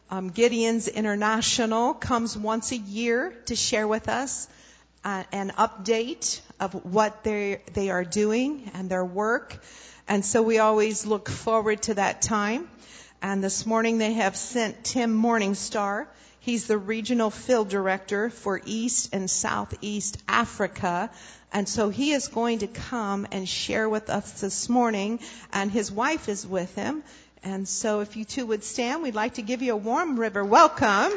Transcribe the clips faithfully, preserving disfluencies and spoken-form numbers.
Um, Gideon's International comes once a year to share with us uh, an update of what they they are doing and their work. And so we always look forward to that time. And this morning they have sent Tim Morningstar. He's the regional field director for East and Southeast Africa. And so he is going to come and share with us this morning. And his wife is with him. And so if you two would stand, we'd like to give you a warm river welcome.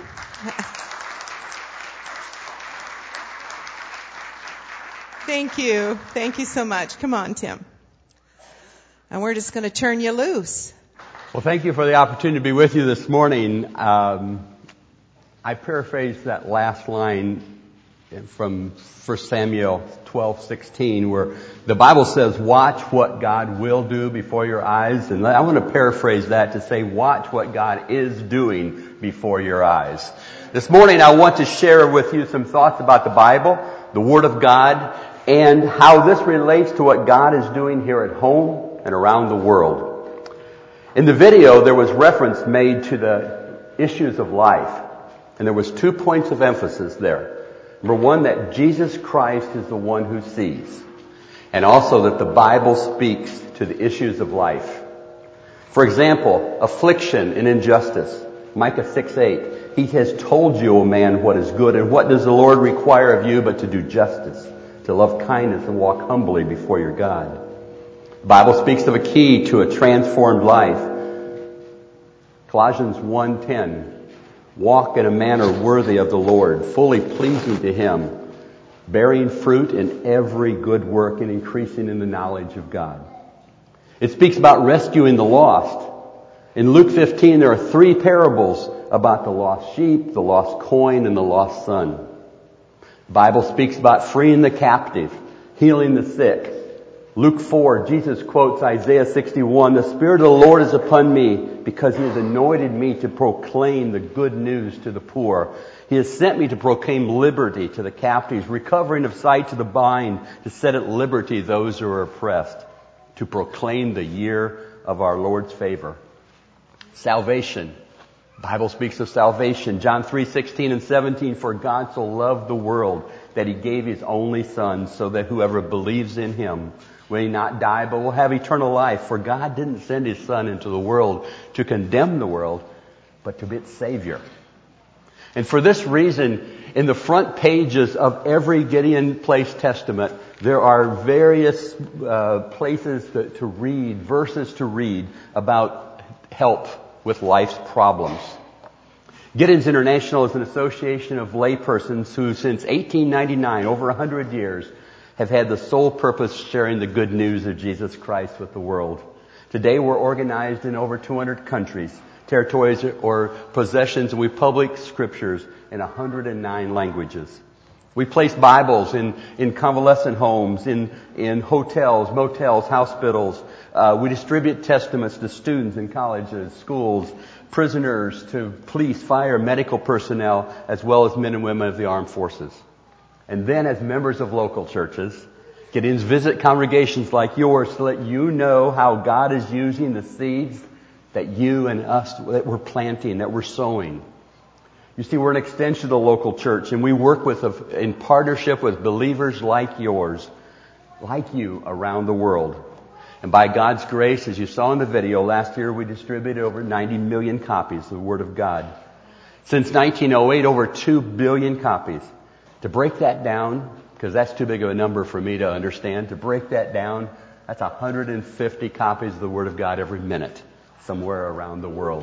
Thank you. Thank you so much. Come on, Tim. And we're just going to turn you loose. Well, thank you for the opportunity to be with you this morning. Um, I paraphrased that last line from First Samuel twelve sixteen, where the Bible says, watch what God will do before your eyes. And I want to paraphrase that to say, watch what God is doing before your eyes. This morning I want to share with you some thoughts about the Bible, the Word of God, and how this relates to what God is doing here at home and around the world. In the video, there was reference made to the issues of life. And there was two points of emphasis there. Number one, that Jesus Christ is the one who sees. And also that the Bible speaks to the issues of life. For example, affliction and injustice. Micah six eight. He has told you, O man, what is good, and what does the Lord require of you but to do justice, to love kindness and walk humbly before your God. The Bible speaks of a key to a transformed life. Colossians one ten. Walk in a manner worthy of the Lord, fully pleasing to Him, bearing fruit in every good work and increasing in the knowledge of God. It speaks about rescuing the lost. In Luke fifteen, there are three parables about the lost sheep, the lost coin, and the lost son. The Bible speaks about freeing the captive, healing the sick. Luke four, Jesus quotes Isaiah sixty-one, the Spirit of the Lord is upon me because He has anointed me to proclaim the good news to the poor. He has sent me to proclaim liberty to the captives, recovering of sight to the blind, to set at liberty those who are oppressed, to proclaim the year of our Lord's favor. Salvation. The Bible speaks of salvation. John three sixteen and seventeen, for God so loved the world that He gave His only Son so that whoever believes in Him will not die, but will have eternal life. For God didn't send His Son into the world to condemn the world, but to be its Savior. And for this reason, in the front pages of every Gideon Place Testament, there are various uh, places to, to read, verses to read about help with life's problems. Gideon's International is an association of laypersons who, since eighteen ninety-nine, over one hundred years, have had the sole purpose sharing the good news of Jesus Christ with the world. Today we're organized in over two hundred countries, territories, or possessions, and we publish scriptures in one hundred nine languages. We place Bibles in, in convalescent homes, in, in hotels, motels, hospitals. Uh, we distribute testaments to students in colleges, schools, prisoners, to police, fire, medical personnel, as well as men and women of the armed forces. And then as members of local churches, Gideons visit congregations like yours to let you know how God is using the seeds that you and us, that we're planting, that we're sowing. You see, we're an extension of the local church, and we work with, a, in partnership with believers like yours, like you, around the world. And by God's grace, as you saw in the video, last year we distributed over ninety million copies of the Word of God. Since nineteen oh eight, over two billion copies. To break that down, because that's too big of a number for me to understand, to break that down, that's one hundred fifty copies of the Word of God every minute, somewhere around the world.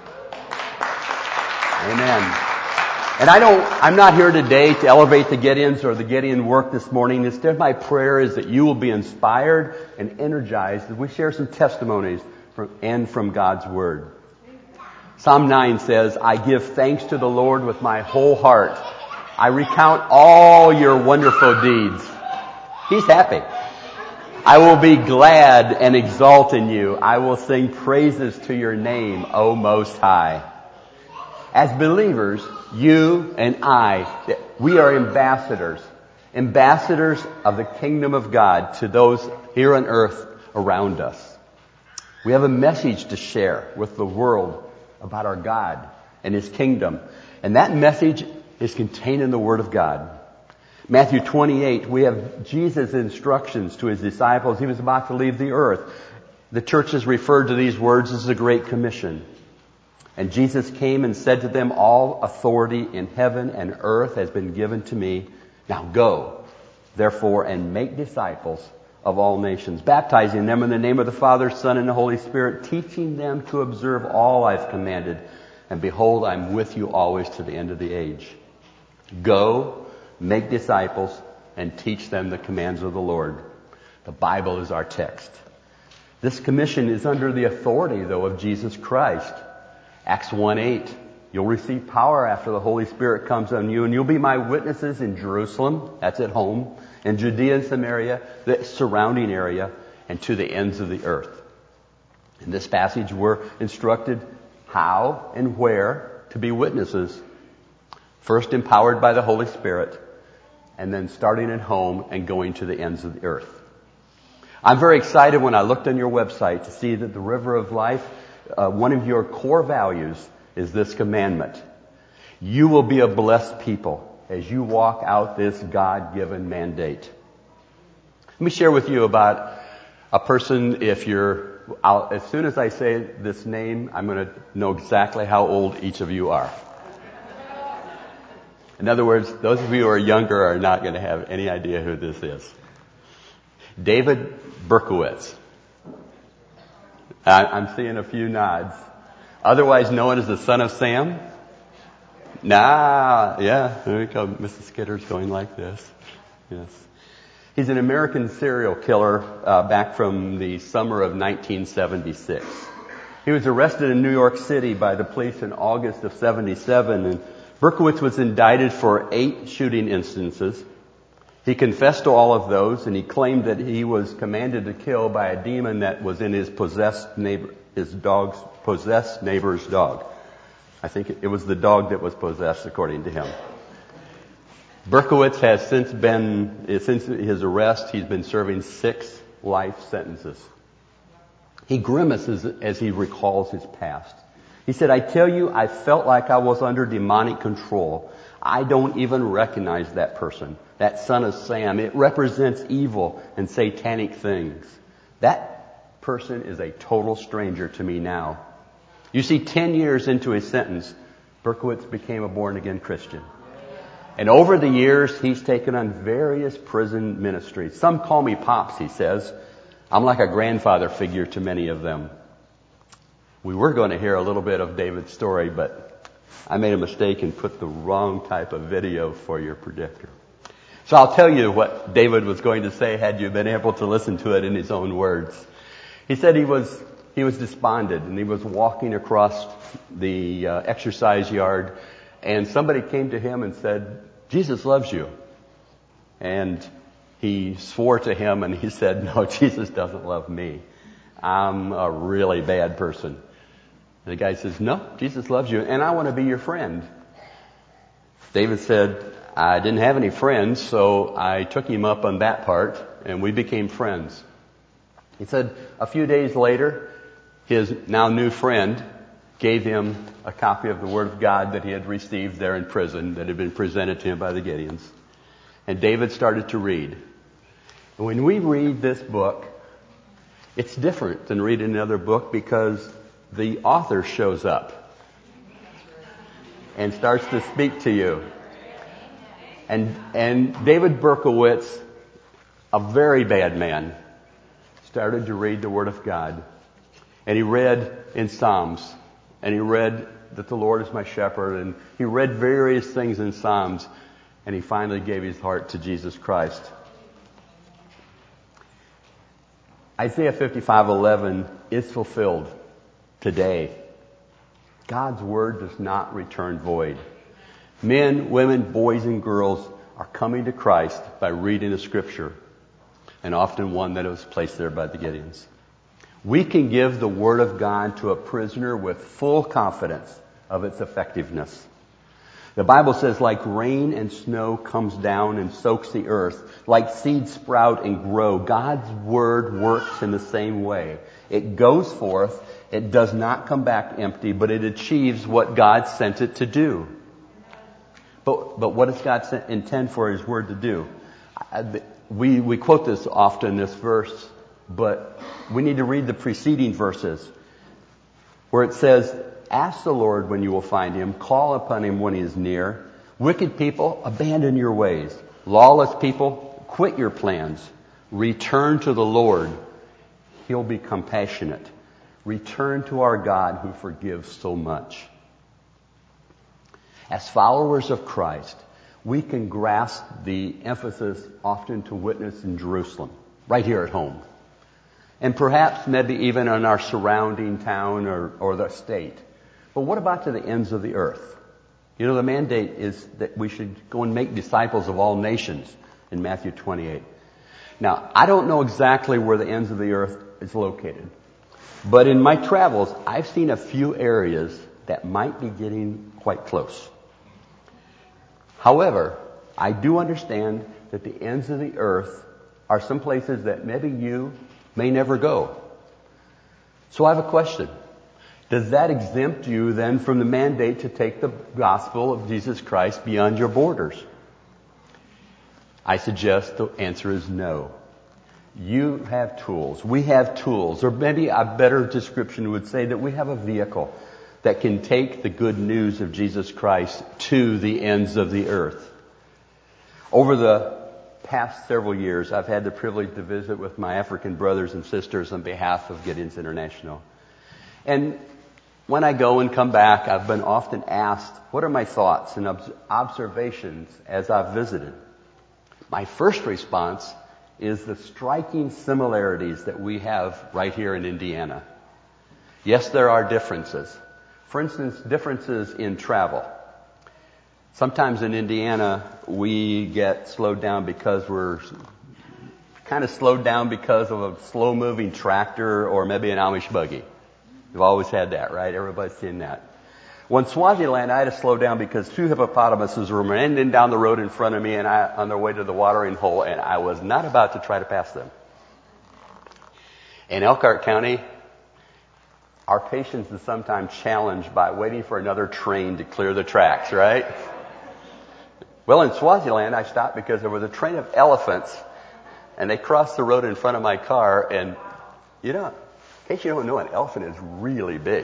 Amen. And I don't, I'm not here today to elevate the Gideons or the Gideon work this morning. Instead, my prayer is that you will be inspired and energized as we share some testimonies from, and from God's Word. Psalm nine says, I give thanks to the Lord with my whole heart. I recount all your wonderful deeds. He's happy. I will be glad and exult in you. I will sing praises to your name, O Most High. As believers, you and I, we are ambassadors. Ambassadors of the kingdom of God to those here on earth around us. We have a message to share with the world about our God and His kingdom. And that message is contained in the Word of God. Matthew twenty-eight, we have Jesus' instructions to His disciples. He was about to leave the earth. The church has referred to these words as the Great Commission. And Jesus came and said to them, all authority in heaven and earth has been given to me. Now go, therefore, and make disciples of all nations, baptizing them in the name of the Father, Son, and the Holy Spirit, teaching them to observe all I've commanded. And behold, I'm with you always to the end of the age. Go, make disciples, and teach them the commands of the Lord. The Bible is our text. This commission is under the authority, though, of Jesus Christ. Acts one eight, you'll receive power after the Holy Spirit comes on you, and you'll be my witnesses in Jerusalem, that's at home, in Judea and Samaria, the surrounding area, and to the ends of the earth. In this passage, we're instructed how and where to be witnesses. First, empowered by the Holy Spirit, and then starting at home and going to the ends of the earth. I'm very excited when I looked on your website to see that the River of Life, uh, one of your core values is this commandment. You will be a blessed people as you walk out this God-given mandate. Let me share with you about a person. If you're, I'll, as soon as I say this name, I'm going to know exactly how old each of you are. In other words, those of you who are younger are not going to have any idea who this is. David Berkowitz. I'm seeing a few nods. Otherwise known as the son of Sam. Nah, yeah, there we go. Missus Skitter's going like this. Yes. He's an American serial killer uh, back from the summer of nineteen seventy-six. He was arrested in New York City by the police in August of seventy-seven, and Berkowitz was indicted for eight shooting instances. He confessed to all of those, and he claimed that he was commanded to kill by a demon that was in his possessed neighbor, his dog's possessed neighbor's dog. I think it was the dog that was possessed, according to him. Berkowitz has since been, since his arrest, he's been serving six life sentences. He grimaces as he recalls his past. He said, I tell you, I felt like I was under demonic control. I don't even recognize that person, that son of Sam. It represents evil and satanic things. That person is a total stranger to me now. You see, ten years into his sentence, Berkowitz became a born-again Christian. And over the years, he's taken on various prison ministries. Some call me Pops, he says. I'm like a grandfather figure to many of them. We were going to hear a little bit of David's story, but I made a mistake and put the wrong type of video for your projector. So I'll tell you what David was going to say had you been able to listen to it in his own words. He said he was he was despondent, and he was walking across the uh, exercise yard, and somebody came to him and said, Jesus loves you. And he swore to him and he said, no, Jesus doesn't love me. I'm a really bad person. And the guy says, no, Jesus loves you and I want to be your friend. David said, I didn't have any friends, so I took him up on that part and we became friends. He said a few days later, his now new friend gave him a copy of the Word of God that he had received there in prison that had been presented to him by the Gideons. And David started to read. And when we read this book, it's different than reading another book because the author shows up and starts to speak to you. And, and David Berkowitz, a very bad man, started to read the Word of God. And he read in Psalms. And he read that the Lord is my shepherd. And he read various things in Psalms. And he finally gave his heart to Jesus Christ. Isaiah fifty-five eleven is fulfilled today. God's word does not return void. Men, women, boys, and girls are coming to Christ by reading the Scripture. And often one that was placed there by the Gideons. We can give the Word of God to a prisoner with full confidence of its effectiveness. The Bible says, like rain and snow comes down and soaks the earth, like seeds sprout and grow, God's Word works in the same way. It goes forth, it does not come back empty, but it achieves what God sent it to do. But, but what does God sent, intend for His Word to do? We, we quote this often, this verse, but we need to read the preceding verses where it says, ask the Lord when you will find Him. Call upon Him when He is near. Wicked people, abandon your ways. Lawless people, quit your plans. Return to the Lord. He'll be compassionate. Return to our God who forgives so much. As followers of Christ, we can grasp the emphasis often to witness in Jerusalem, right here at home. And perhaps maybe even in our surrounding town or, or the state. But what about to the ends of the earth? You know, the mandate is that we should go and make disciples of all nations in Matthew twenty-eight. Now, I don't know exactly where the ends of the earth is located. But in my travels, I've seen a few areas that might be getting quite close. However, I do understand that the ends of the earth are some places that maybe you may never go. So I have a question. Does that exempt you then from the mandate to take the gospel of Jesus Christ beyond your borders? I suggest the answer is no. You have tools. We have tools. Or maybe a better description would say that we have a vehicle that can take the good news of Jesus Christ to the ends of the earth. Over the past several years, I've had the privilege to visit with my African brothers and sisters on behalf of Gideon's International. And when I go and come back, I've been often asked, what are my thoughts and ob- observations as I've visited? My first response is the striking similarities that we have right here in Indiana. Yes, there are differences. For instance, differences in travel. Sometimes in Indiana, we get slowed down because we're kind of slowed down because of a slow-moving tractor or maybe an Amish buggy. We've always had that, right? Everybody's seen that. When Swaziland, I had to slow down because two hippopotamuses were running down the road in front of me and I, on their way to the watering hole, and I was not about to try to pass them. In Elkhart County, our patience is sometimes challenged by waiting for another train to clear the tracks, right? Well, in Swaziland, I stopped because there was a train of elephants, and they crossed the road in front of my car, and, you know, in case you don't know, an elephant is really big.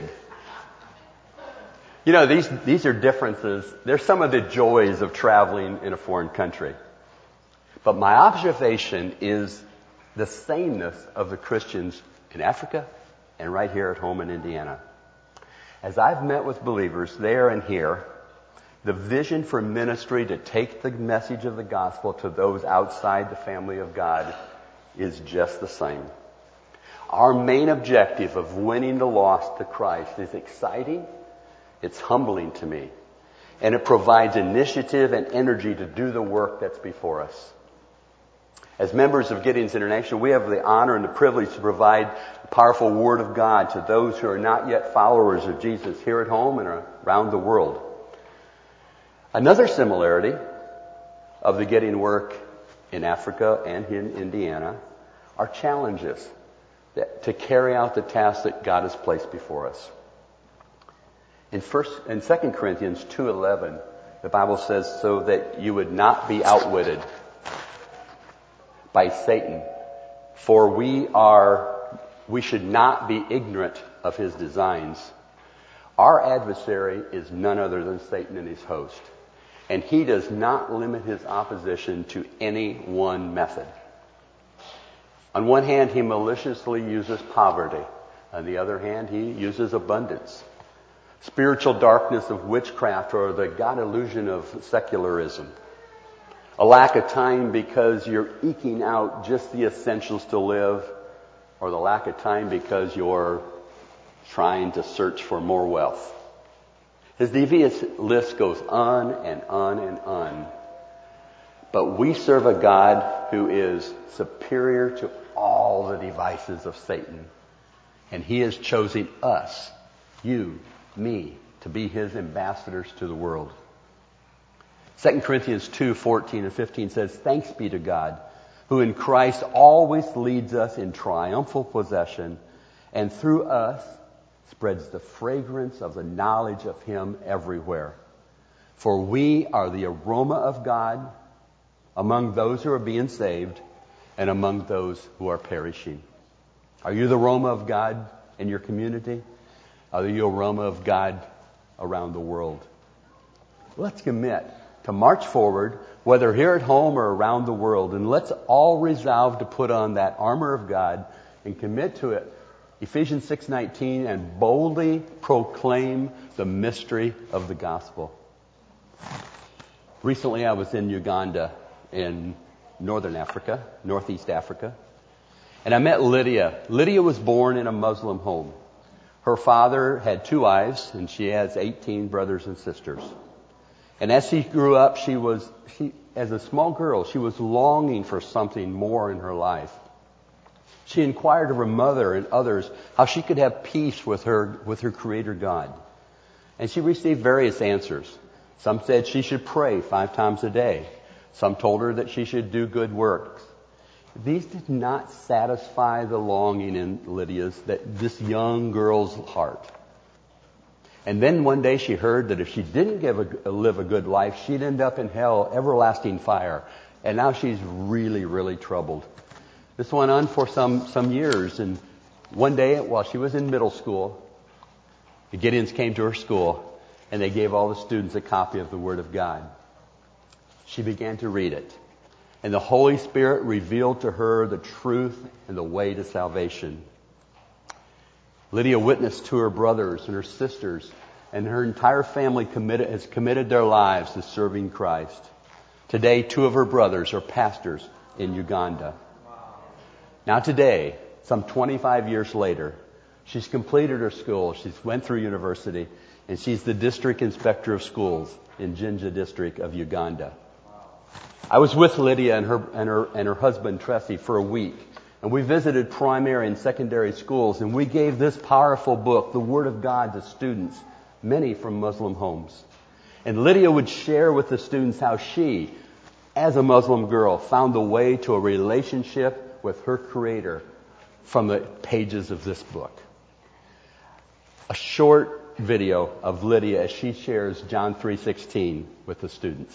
You know, these, these are differences. They're some of the joys of traveling in a foreign country. But my observation is the sameness of the Christians in Africa and right here at home in Indiana. As I've met with believers there and here, the vision for ministry to take the message of the gospel to those outside the family of God is just the same. Our main objective of winning the lost to Christ is exciting, it's humbling to me, and it provides initiative and energy to do the work that's before us. As members of Gideon's International, we have the honor and the privilege to provide the powerful Word of God to those who are not yet followers of Jesus here at home and around the world. Another similarity of the Gideon work in Africa and in Indiana are challenges that, to carry out the task that God has placed before us. In first, in Second Corinthians two eleven, the Bible says, so that you would not be outwitted by Satan, for we are, we should not be ignorant of his designs. Our adversary is none other than Satan and his host, and he does not limit his opposition to any one method. On one hand, he maliciously uses poverty. On the other hand, he uses abundance. Spiritual darkness of witchcraft, or the God illusion of secularism. A lack of time because you're eking out just the essentials to live, or the lack of time because you're trying to search for more wealth. His devious list goes on and on and on. But we serve a God who is superior to all the devices of Satan. And he has chosen us, you, me, to be his ambassadors to the world. Second Corinthians two, fourteen and fifteen says, "Thanks be to God, who in Christ always leads us in triumphal possession, and through us spreads the fragrance of the knowledge of Him everywhere. For we are the aroma of God among those who are being saved and among those who are perishing." Are you the aroma of God in your community? Are you the aroma of God around the world? Let's commit to march forward, whether here at home or around the world, and let's all resolve to put on that armor of God and commit to it. Ephesians six nineteen, and boldly proclaim the mystery of the gospel. Recently I was in Uganda in northern Africa, northeast Africa, and I met Lydia. Lydia was born in a Muslim home. Her father had two wives, and she has eighteen brothers and sisters. And as she grew up, she was, she, as a small girl, she was longing for something more in her life. She inquired of her mother and others how she could have peace with her, with her Creator God. And she received various answers. Some said she should pray five times a day. Some told her that she should do good works. These did not satisfy the longing in Lydia's, that this young girl's heart. And then one day she heard that if she didn't give a, live a good life, she'd end up in hell, everlasting fire. And now she's really, really troubled. This went on for some, some years. And one day, while she was in middle school, the Gideons came to her school and they gave all the students a copy of the Word of God. She began to read it. And the Holy Spirit revealed to her the truth and the way to salvation. Lydia witnessed to her brothers and her sisters, and her entire family committed, has committed their lives to serving Christ. Today, two of her brothers are pastors in Uganda. Now today, some twenty-five years later, she's completed her school. She's went through university, and she's the district inspector of schools in Jinja district of Uganda. I was with Lydia and her, and her, and her husband, Tressie, for a week. And we visited primary and secondary schools, and we gave this powerful book, the Word of God, to students, many from Muslim homes. And Lydia would share with the students how she, as a Muslim girl, found the way to a relationship with her Creator from the pages of this book. A short video of Lydia as she shares John three sixteen with the students.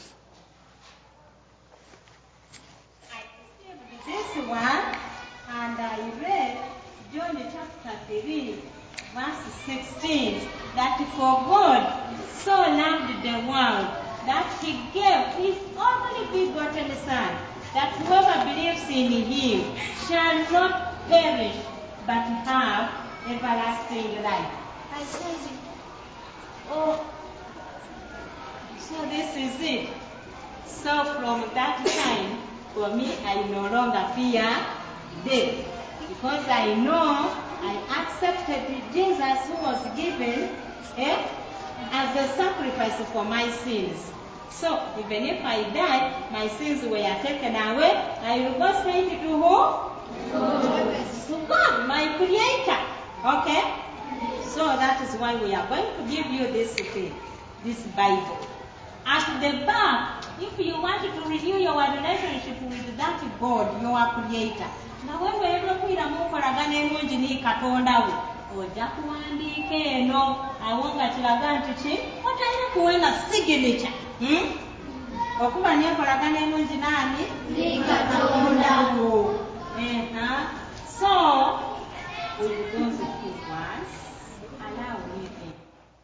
I received this one. And I read John chapter three, verse sixteen, that for God so loved the world that He gave His only begotten Son, that whoever believes in Him shall not perish, but have everlasting life. I said, oh, so this is it. So from that time, for me, I no longer fear death, because I know I accepted Jesus, who was given eh, as a sacrifice for my sins. So even if I die, my sins were taken away. I will go straight to who? To God, my Creator. Okay? So that is why we are going to give you this thing, this Bible. At the back, if you want to renew your relationship with that God, your Creator, na wewe ero kwira mu kolagana enungi ni Katonda we ojja kuwandiika eno awo nga kiraga nti ki otayina kuwena signature hmm? okuba nekolagana enungi nani ni Katonda wo. Uh-huh. So with those two words, allow me in.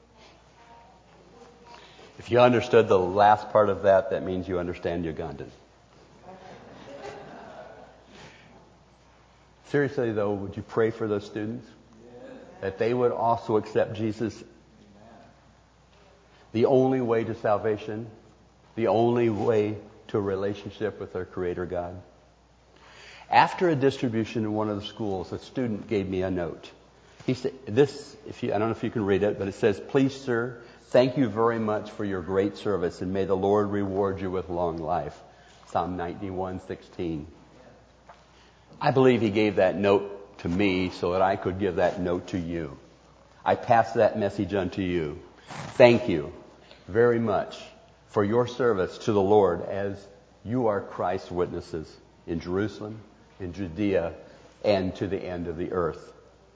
If you understood the last part of that, that means you understand Ugandan. Seriously, though, would you pray for those students? Yes. That they would also accept Jesus? Amen. The only way to salvation, the only way to a relationship with our Creator God. After a distribution in one of the schools, a student gave me a note. He said, this, if you, I don't know if you can read it, but it says, "Please, sir, thank you very much for your great service, and may the Lord reward you with long life." Psalm ninety-one sixteen. I believe he gave that note to me so that I could give that note to you. I pass that message on to you. Thank you very much for your service to the Lord as you are Christ's witnesses in Jerusalem, in Judea, and to the end of the earth.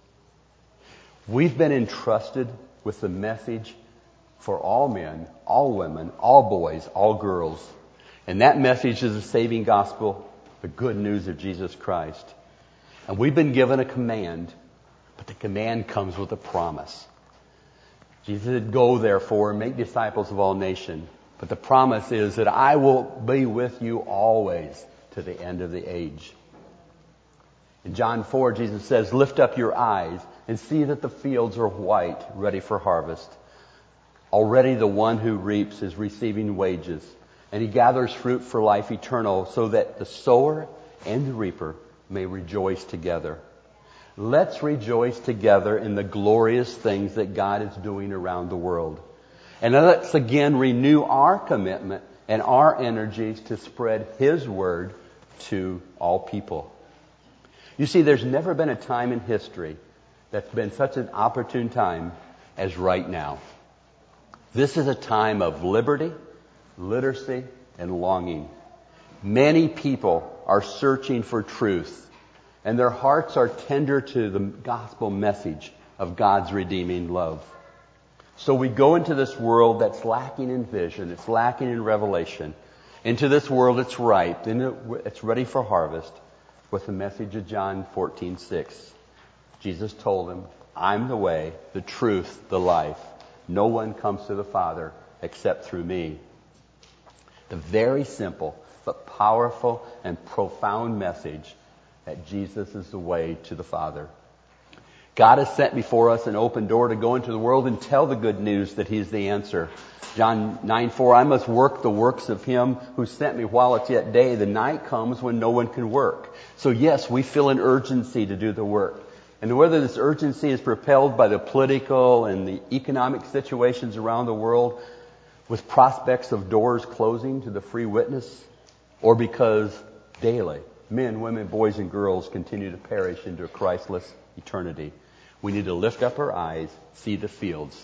We've been entrusted with the message for all men, all women, all boys, all girls. And that message is the saving gospel, the good news of Jesus Christ. And we've been given a command, but the command comes with a promise. Jesus said, go therefore and make disciples of all nations. But the promise is that I will be with you always to the end of the age. In John four, Jesus says, lift up your eyes and see that the fields are white, ready for harvest. Already the one who reaps is receiving wages, and he gathers fruit for life eternal, so that the sower and the reaper may rejoice together. Let's rejoice together in the glorious things that God is doing around the world. And let's again renew our commitment and our energies to spread His word to all people. You see, there's never been a time in history that's been such an opportune time as right now. This is a time of liberty, literacy, and longing. Many people are searching for truth, and their hearts are tender to the gospel message of God's redeeming love. So we go into this world that's lacking in vision, it's lacking in revelation, into this world that's ripe, and it's ready for harvest, with the message of John fourteen six. Jesus told them, I'm the way, the truth, the life. No one comes to the Father except through me. The very simple but powerful and profound message that Jesus is the way to the Father. God has set before us an open door to go into the world and tell the good news that He's the answer. John nine four, I must work the works of Him who sent me while it's yet day. The night comes when no one can work. So yes, we feel an urgency to do the work. And whether this urgency is propelled by the political and the economic situations around the world, with prospects of doors closing to the free witness, or because daily men, women, boys, and girls continue to perish into a Christless eternity, we need to lift up our eyes, see the fields.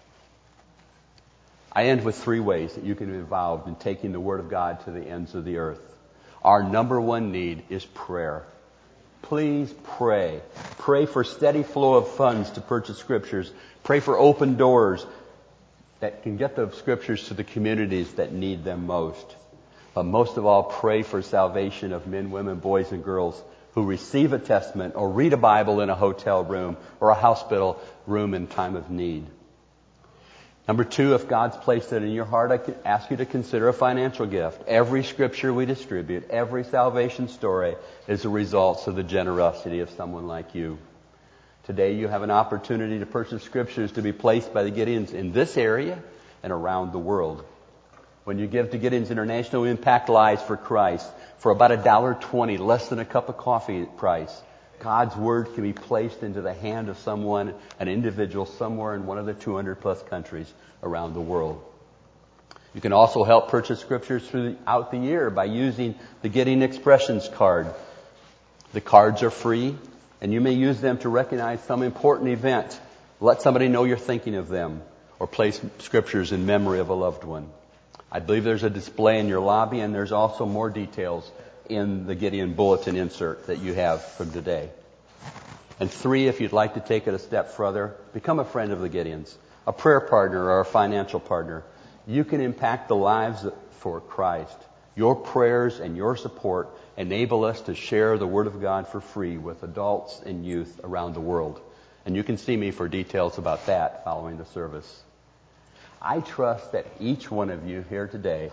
I end with three ways that you can be involved in taking the Word of God to the ends of the earth. Our number one need is prayer. Please pray. Pray for steady flow of funds to purchase scriptures. Pray for open doors that can get the scriptures to the communities that need them most. But most of all, pray for salvation of men, women, boys, and girls who receive a testament or read a Bible in a hotel room or a hospital room in time of need. Number two, if God's placed it in your heart, I could ask you to consider a financial gift. Every scripture we distribute, every salvation story is a result of the generosity of someone like you. Today you have an opportunity to purchase scriptures to be placed by the Gideons in this area and around the world. When you give to Gideons International, we impact lives for Christ for about a dollar twenty, less than a cup of coffee price. God's Word can be placed into the hand of someone, an individual somewhere in one of the two hundred plus countries around the world. You can also help purchase scriptures throughout the year by using the Gideon Expressions card. The cards are free, and you may use them to recognize some important event. Let somebody know you're thinking of them, or place scriptures in memory of a loved one. I believe there's a display in your lobby, and there's also more details in the Gideon Bulletin insert that you have from today. And three, if you'd like to take it a step further, become a friend of the Gideons, a prayer partner or a financial partner. You can impact the lives for Christ. Your prayers and your support enable us to share the Word of God for free with adults and youth around the world. And you can see me for details about that following the service. I trust that each one of you here today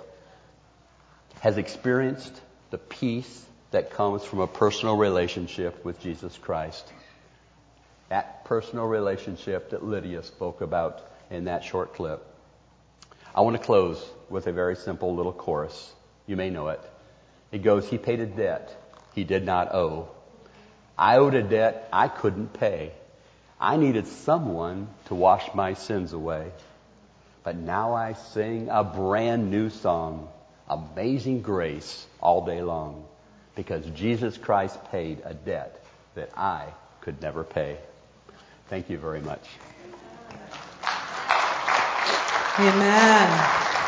has experienced the peace that comes from a personal relationship with Jesus Christ. That personal relationship that Lydia spoke about in that short clip. I want to close with a very simple little chorus. You may know it. It goes, He paid a debt He did not owe. I owed a debt I couldn't pay. I needed someone to wash my sins away. But now I sing a brand new song, Amazing Grace, all day long, because Jesus Christ paid a debt that I could never pay. Thank you very much. Amen.